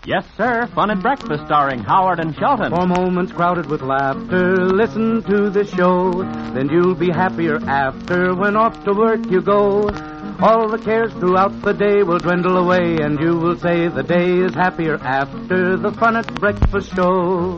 Yes, sir. Fun at Breakfast starring Howard and Shelton. For moments crowded with laughter, listen to the show. Then you'll be happier after when off to work you go. All the cares throughout the day will dwindle away, and you will say the day is happier after the Fun at Breakfast show.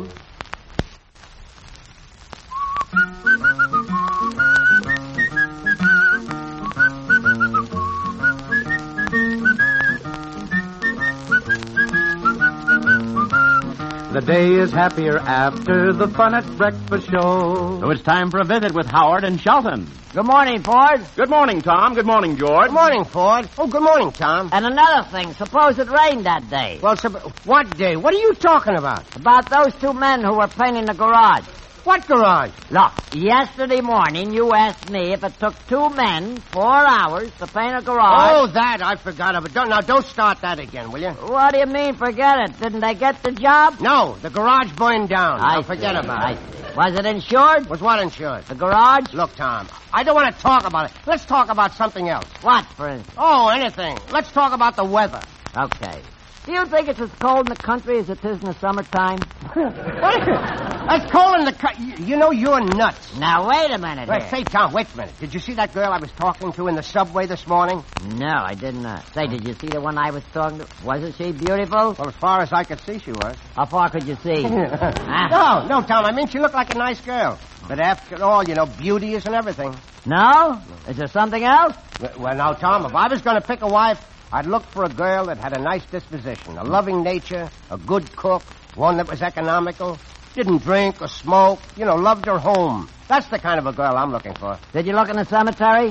The day is happier after the Fun at Breakfast show. So it's time for a visit with Howard and Shelton. Good morning, Ford. Good morning, Tom. Good morning, George. Good morning, Ford. Oh, good morning, Tom. And another thing, suppose it rained that day. Well, what day? What are you talking about? About those two men who were painting the garage. What garage? Look, yesterday morning you asked me if it took 2 men 4 hours to paint a garage. Oh, that. I forgot of it. Don't start that again, will you? What do you mean, forget it? Didn't they get the job? No, the garage burned down. I forget about it. Was it insured? Was what insured? The garage? Look, Tom, I don't want to talk about it. Let's talk about something else. What, for instance? Oh, anything. Let's talk about the weather. Okay. Do you think it's as cold in the country as it is in the summertime? That's cold in the country. You know you're nuts. Now, wait a minute here. Say, Tom, wait a minute. Did you see that girl I was talking to in the subway this morning? No, I did not. Say, did you see the one I was talking to? Wasn't she beautiful? Well, as far as I could see, she was. How far could you see? No, Tom, I mean, she looked like a nice girl. But after all, beauty isn't everything. No? Is there something else? Well, now, Tom, if I was going to pick a wife, I'd look for a girl that had a nice disposition, a loving nature, a good cook, one that was economical, didn't drink or smoke, loved her home. That's the kind of a girl I'm looking for. Did you look in the cemetery?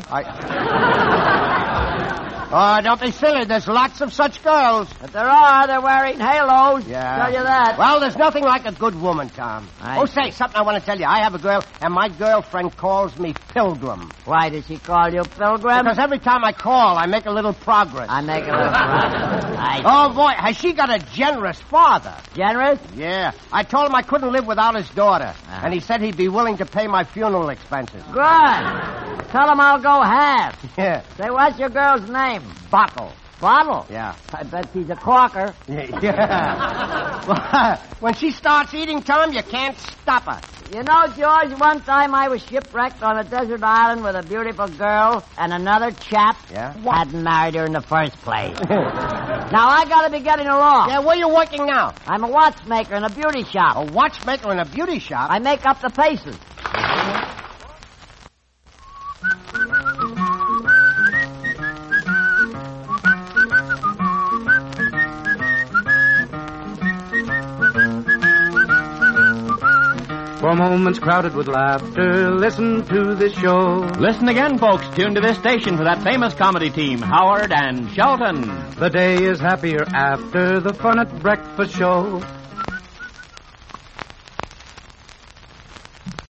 Oh, don't be silly. There's lots of such girls. But there are. They're wearing halos. Yeah. Tell you that. Well, there's nothing like a good woman, Tom. Say, something I want to tell you. I have a girl, and my girlfriend calls me Pilgrim. Why does she call you Pilgrim? Because every time I call, I make a little progress. I make a little progress. Oh, boy, has she got a generous father. Generous? Yeah. I told him I couldn't live without his daughter, and he said he'd be willing to pay my funeral expenses. Good. Tell him I'll go half. Yeah. Say, what's your girl's name? Bottle. Bottle? Yeah. I bet she's a corker. Yeah. When she starts eating, Tom, you can't stop her. You know, George, one time I was shipwrecked on a desert island with a beautiful girl, and another chap hadn't married her in the first place. Now, I gotta be getting along. Yeah, where you working now? I'm a watchmaker in a beauty shop. A watchmaker in a beauty shop? I make up the faces. For moments crowded with laughter, listen to the show. Listen again, folks. Tune to this station for that famous comedy team, Howard and Shelton. The day is happier after the Fun at Breakfast show.